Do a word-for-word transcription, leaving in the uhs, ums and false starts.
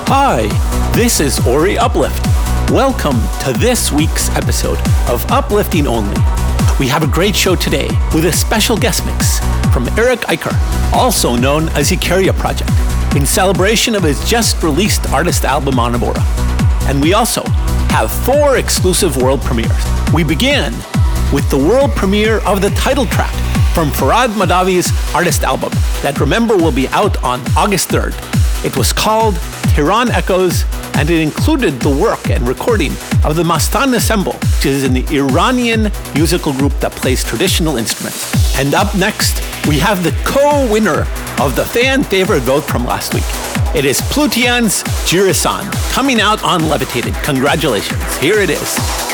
Hi, this is Ori Uplift. Welcome to this week's episode of Uplifting Only. We have a great show today with a special guest mix from Eric Eicher, also known as Ikaria Project, in celebration of his just released artist album Onabora. And we also have four exclusive world premieres. We began with the world premiere of the title track from Farhad Mahdavi's artist album that, remember, will be out on August third. It was called Tehran Echoes, and it included the work and recording of the Mastan Ensemble, which is an Iranian musical group that plays traditional instruments. And up next, we have the co-winner of the fan favorite vote from last week. It is Plutian's Jirisan, coming out on Levitated. Congratulations. Here it is.